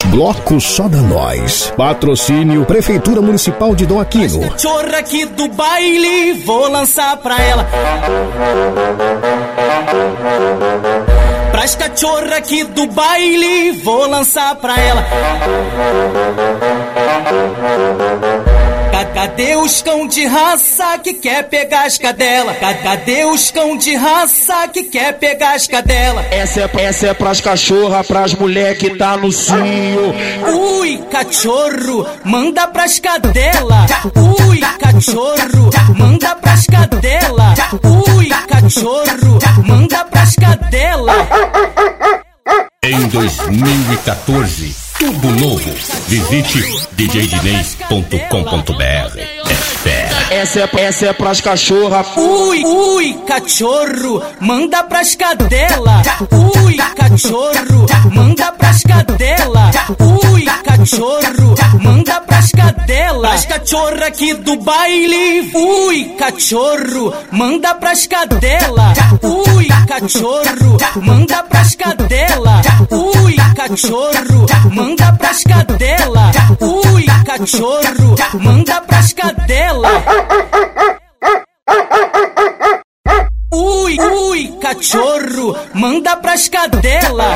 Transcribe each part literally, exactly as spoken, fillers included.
Bloco Só da Nós. Patrocínio Prefeitura Municipal de Dom Aquino. As cachorra aqui do baile, vou lançar pra ela. Pras cachorra aqui do baile, vou lançar pra ela. Cadê os cão de raça que quer pegar as cadela? Cadê os cão de raça que quer pegar as cadela? Essa é, essa é pras cachorra, pras mulher que tá no cio. Ui, cachorro, manda pras cadela. Ui, cachorro, manda pras cadela. Ui, cachorro, manda pras cadela. Em dois mil e quatorze, tudo novo. Visite d j dinês ponto com ponto b r. Espera. Essa é, essa é pras cachorra. Ui, ui, cachorro, manda pras cadela. Ui, cachorro, manda pras cadela. Ui, cachorro, manda pras cadela. Pras cachorra aqui do baile. Ui, cachorro, manda pras cadela. Ui, cachorro, manda pras cadela. Ui, cachorro, manda pras cadela. Ui, cachorro, manda pras cadela. Ui, ui, cachorro, manda pras cadela.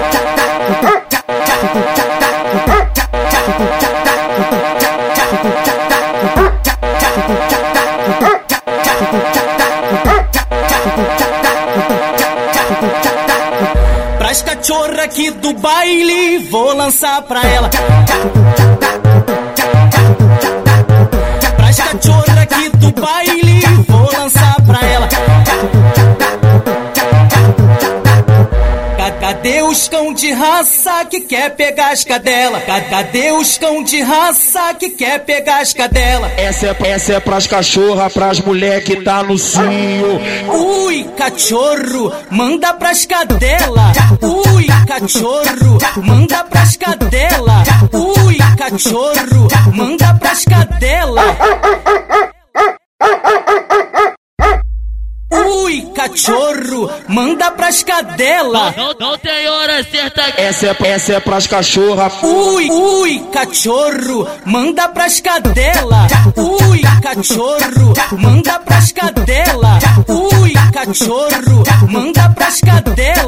Pras cachorra aqui do baile, vou lançar pra ela. Pras cachorra aqui do baile, vou lançar pra ela. Cadê os cão de raça que quer pegar as cadela? Cadê os cão de raça que quer pegar as cadela? Essa é, essa é pras cachorra, pras mulher que tá no cio. Ui, cachorro, manda pras cadela. Ui, cachorro, manda pras cadela. Ui, cachorro, manda pras cadela. Ui, cachorro, manda pras cadela. Não, não tem hora certa. Essa é, essa é pras cachorra. Ui, ui, cachorro, manda pras cadela. Ui, cachorro, manda pras cadela. Ui, cachorro, manda pras cadela.